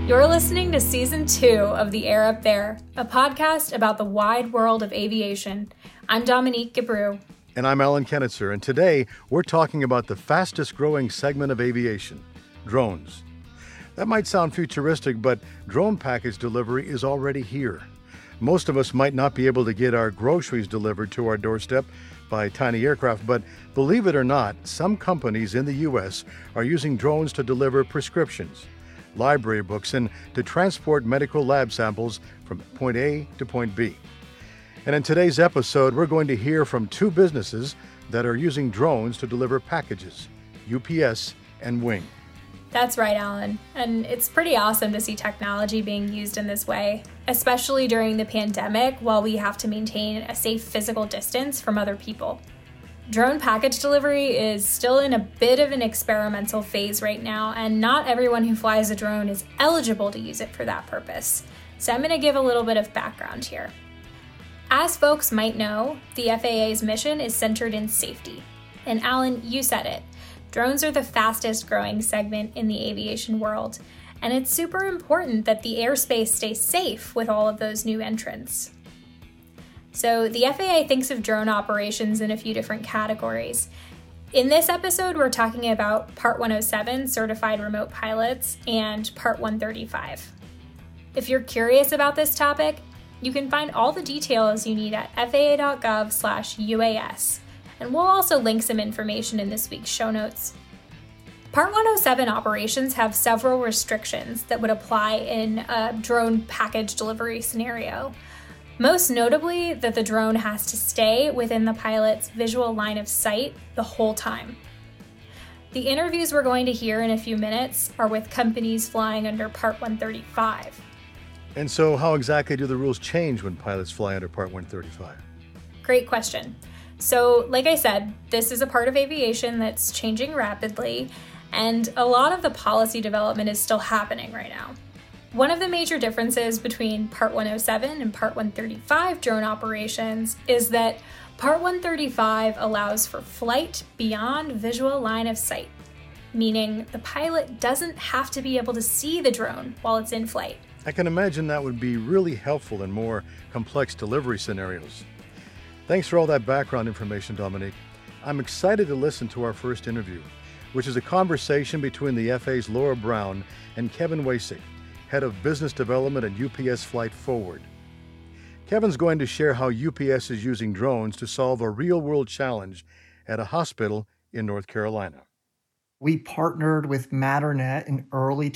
You're listening to Season 2 of The Air Up There, a podcast about the wide world of aviation. I'm Dominique Gabrou. And I'm Alan Kenitzer, and today we're talking about the fastest growing segment of aviation, drones. That might sound futuristic, but drone package delivery is already here. Most of us might not be able to get our groceries delivered to our doorstep by tiny aircraft, but believe it or not, some companies in the U.S. are using drones to deliver prescriptions, library books, and to transport medical lab samples from point A to point B. And in today's episode, we're going to hear from two businesses that are using drones to deliver packages, UPS and Wing. That's right, Alan. And it's pretty awesome to see technology being used in this way, especially during the pandemic while we have to maintain a safe physical distance from other people. Drone package delivery is still in a bit of an experimental phase right now, and not everyone who flies a drone is eligible to use it for that purpose. So I'm going to give a little bit of background here. As folks might know, the FAA's mission is centered in safety. And Alan, you said it. Drones are the fastest growing segment in the aviation world, and it's super important that the airspace stays safe with all of those new entrants. So the FAA thinks of drone operations in a few different categories. In this episode, we're talking about Part 107 certified remote pilots and Part 135. If you're curious about this topic, you can find all the details you need at faa.gov/UAS, and we'll also link some information in this week's show notes. Part 107 operations have several restrictions that would apply in a drone package delivery scenario. Most notably, that the drone has to stay within the pilot's visual line of sight the whole time. The interviews we're going to hear in a few minutes are with companies flying under Part 135. And so how exactly do the rules change when pilots fly under Part 135? Great question. So, like I said, this is a part of aviation that's changing rapidly, and a lot of the policy development is still happening right now. One of the major differences between Part 107 and Part 135 drone operations is that Part 135 allows for flight beyond visual line of sight, meaning the pilot doesn't have to be able to see the drone while it's in flight. I can imagine that would be really helpful in more complex delivery scenarios. Thanks for all that background information, Dominique. I'm excited to listen to our first interview, which is a conversation between the FAA's Laura Brown and Kevin Wasik, Head of Business Development at UPS Flight Forward. Kevin's going to share how UPS is using drones to solve a real-world challenge at a hospital in North Carolina. We partnered with Matternet in early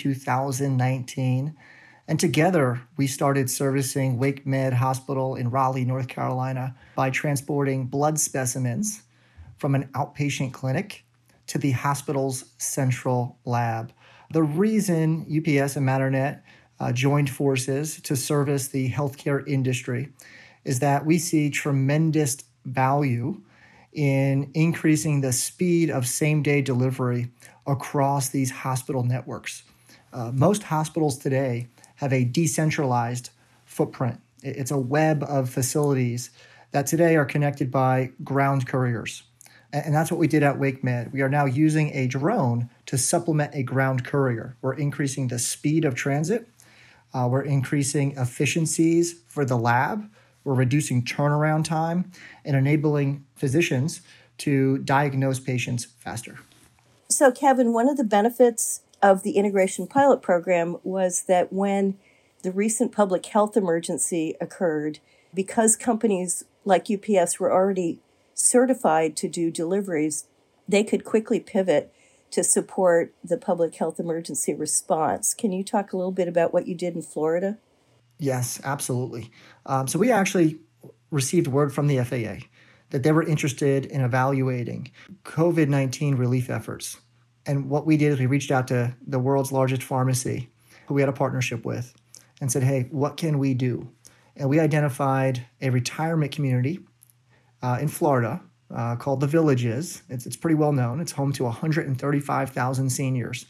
2019, and together we started servicing WakeMed Hospital in Raleigh, North Carolina, by transporting blood specimens from an outpatient clinic to the hospital's central lab. The reason UPS and Matternet joined forces to service the healthcare industry is that we see tremendous value in increasing the speed of same-day delivery across these hospital networks. Most hospitals today have a decentralized footprint. It's a web of facilities that today are connected by ground couriers. And that's what we did at WakeMed. We are now using a drone to supplement a ground courier. We're increasing the speed of transit. We're increasing efficiencies for the lab. We're reducing turnaround time and enabling physicians to diagnose patients faster. So, Kevin, one of the benefits of the Integration Pilot Program was that when the recent public health emergency occurred, because companies like UPS were already certified to do deliveries, they could quickly pivot to support the public health emergency response. Can you talk a little bit about what you did in Florida? Yes, absolutely. So we actually received word from the FAA that they were interested in evaluating COVID-19 relief efforts. And what we did is we reached out to the world's largest pharmacy, who we had a partnership with, and said, hey, what can we do? And we identified a retirement community in Florida called The Villages. It's pretty well known. It's home to 135,000 seniors.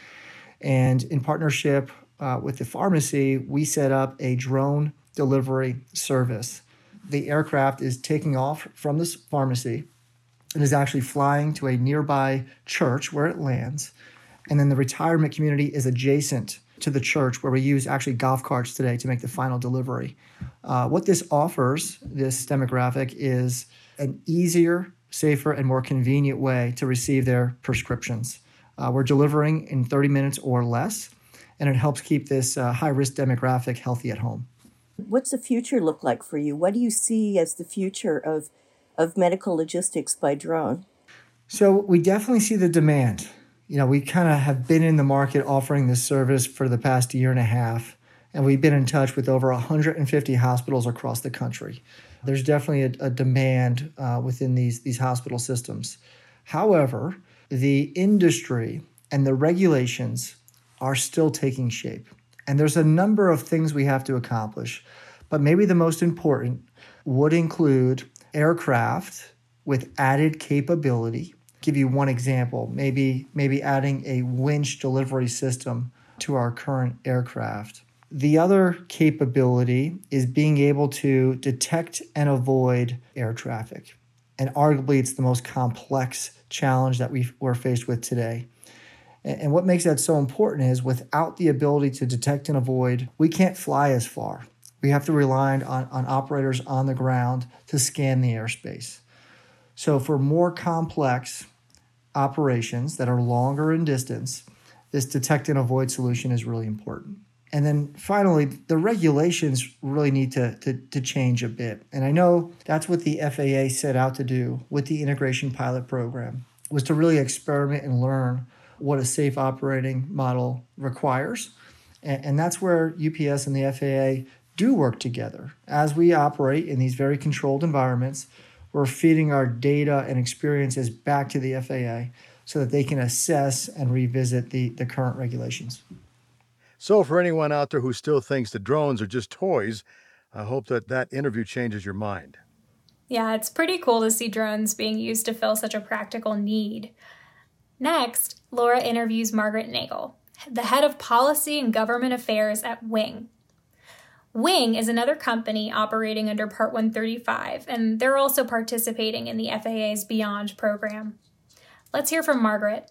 And in partnership with the pharmacy, we set up a drone delivery service. The aircraft is taking off from this pharmacy and is actually flying to a nearby church where it lands. And then the retirement community is adjacent to the church where we use actually golf carts today to make the final delivery. What this offers, this demographic, is an easier, safer, and more convenient way to receive their prescriptions. We're delivering in 30 minutes or less, and it helps keep this high-risk demographic healthy at home. What's the future look like for you? What do you see as the future of medical logistics by drone? So we definitely see the demand. We kind of have been in the market offering this service for the past year and a half, and we've been in touch with over 150 hospitals across the country. There's definitely a demand within these hospital systems. However, the industry and the regulations are still taking shape. And there's a number of things we have to accomplish, but maybe the most important would include aircraft with added capability. Give you one example, maybe adding a winch delivery system to our current aircraft. The other capability is being able to detect and avoid air traffic. And arguably, it's the most complex challenge that we're faced with today. And what makes that so important is without the ability to detect and avoid, we can't fly as far. We have to rely on operators on the ground to scan the airspace. So for more complex operations that are longer in distance, this detect and avoid solution is really important. And then finally, the regulations really need to change a bit. And I know that's what the FAA set out to do with the integration pilot program, was to really experiment and learn what a safe operating model requires. And that's where UPS and the FAA do work together. As we operate in these very controlled environments, we're feeding our data and experiences back to the FAA so that they can assess and revisit the current regulations. So for anyone out there who still thinks that drones are just toys, I hope that interview changes your mind. Yeah, it's pretty cool to see drones being used to fill such a practical need. Next, Laura interviews Margaret Nagel, the head of policy and government affairs at Wing. Wing is another company operating under Part 135, and they're also participating in the FAA's Beyond program. Let's hear from Margaret.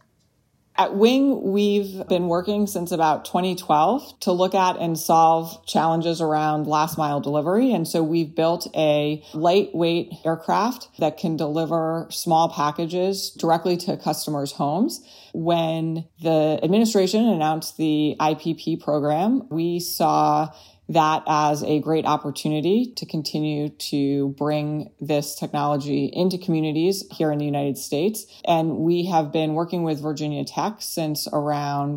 At Wing, we've been working since about 2012 to look at and solve challenges around last mile delivery. And so we've built a lightweight aircraft that can deliver small packages directly to customers' homes. When the administration announced the IPP program, we saw that as a great opportunity to continue to bring this technology into communities here in the United States. And we have been working with Virginia Tech since around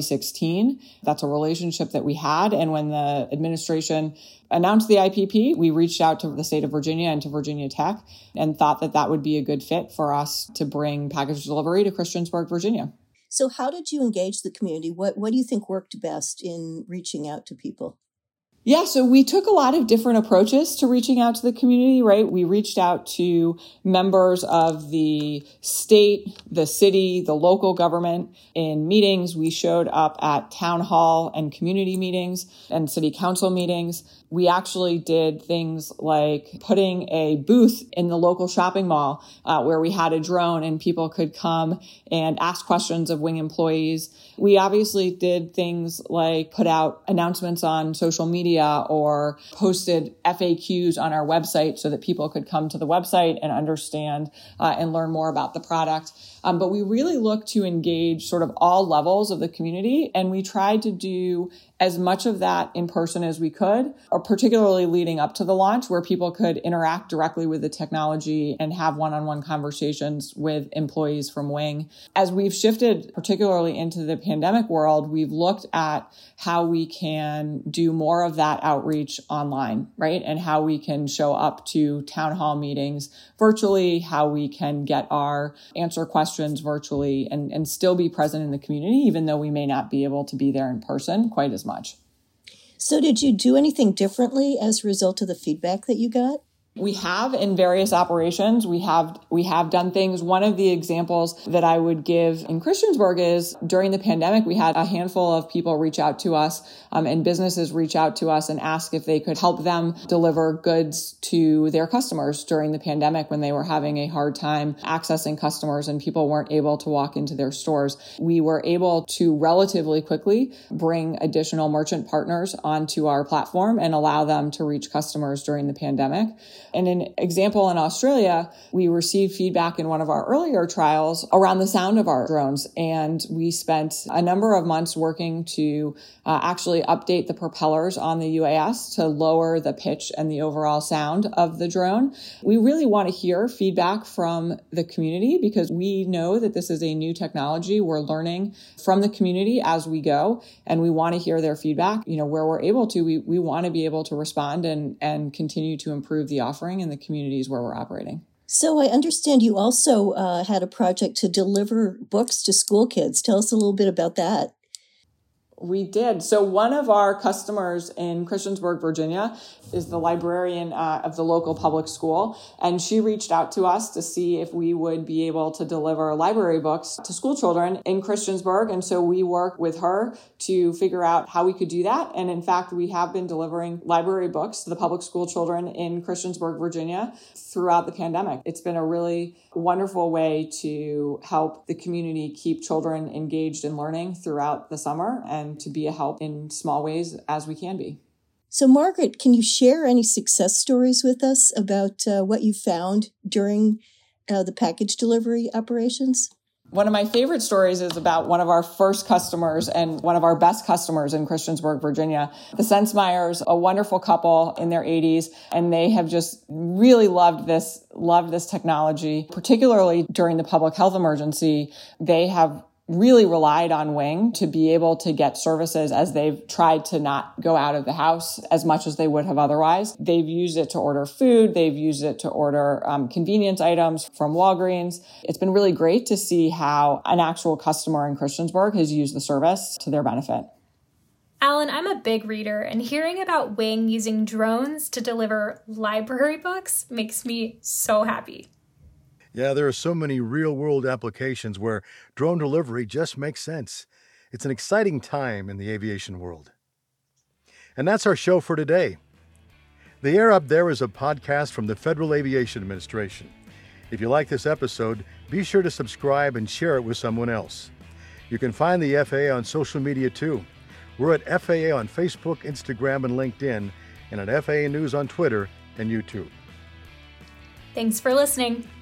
2016. That's a relationship that we had. And when the administration announced the IPP, we reached out to the state of Virginia and to Virginia Tech and thought that that would be a good fit for us to bring package delivery to Christiansburg, Virginia. So how did you engage the community? What do you think worked best in reaching out to people? Yeah, so we took a lot of different approaches to reaching out to the community, right? We reached out to members of the state, the city, the local government in meetings. We showed up at town hall and community meetings and city council meetings. We actually did things like putting a booth in the local shopping mall where we had a drone and people could come and ask questions of Wing employees. We obviously did things like put out announcements on social media or posted FAQs on our website so that people could come to the website and understand and learn more about the product. But we really looked to engage sort of all levels of the community, and we tried to do as much of that in person as we could, or particularly leading up to the launch where people could interact directly with the technology and have one-on-one conversations with employees from Wing. As we've shifted, particularly into the pandemic world, we've looked at how we can do more of that outreach online, right? And how we can show up to town hall meetings virtually, how we can get our answer questions virtually and still be present in the community, even though we may not be able to be there in person quite as much. So did you do anything differently as a result of the feedback that you got? We have in various operations. We have done things. One of the examples that I would give in Christiansburg is during the pandemic, we had a handful of people reach out to us and businesses reach out to us and ask if they could help them deliver goods to their customers during the pandemic when they were having a hard time accessing customers and people weren't able to walk into their stores. We were able to relatively quickly bring additional merchant partners onto our platform and allow them to reach customers during the pandemic. And an example in Australia, we received feedback in one of our earlier trials around the sound of our drones. And we spent a number of months working to actually update the propellers on the UAS to lower the pitch and the overall sound of the drone. We really want to hear feedback from the community because we know that this is a new technology. We're learning from the community as we go, and we want to hear their feedback. Where we're able to, we want to be able to respond and continue to improve the offering in the communities where we're operating. So I understand you also had a project to deliver books to school kids. Tell us a little bit about that. We did. So one of our customers in Christiansburg, Virginia, is the librarian of the local public school. And she reached out to us to see if we would be able to deliver library books to school children in Christiansburg. And so we worked with her to figure out how we could do that. And in fact, we have been delivering library books to the public school children in Christiansburg, Virginia throughout the pandemic. It's been a really wonderful way to help the community keep children engaged in learning throughout the summer and to be a help in small ways as we can be. So, Margaret, can you share any success stories with us about what you found during the package delivery operations? One of my favorite stories is about one of our first customers and one of our best customers in Christiansburg, Virginia. The Sensmeyers, a wonderful couple in their 80s, and they have just really loved this technology, particularly during the public health emergency. They have really relied on Wing to be able to get services as they've tried to not go out of the house as much as they would have otherwise. They've used it to order food. They've used it to order convenience items from Walgreens. It's been really great to see how an actual customer in Christiansburg has used the service to their benefit. Alan, I'm a big reader, and hearing about Wing using drones to deliver library books makes me so happy. Yeah, there are so many real-world applications where drone delivery just makes sense. It's an exciting time in the aviation world. And that's our show for today. The Air Up There is a podcast from the Federal Aviation Administration. If you like this episode, be sure to subscribe and share it with someone else. You can find the FAA on social media too. We're at FAA on Facebook, Instagram, and LinkedIn, and at FAA News on Twitter and YouTube. Thanks for listening.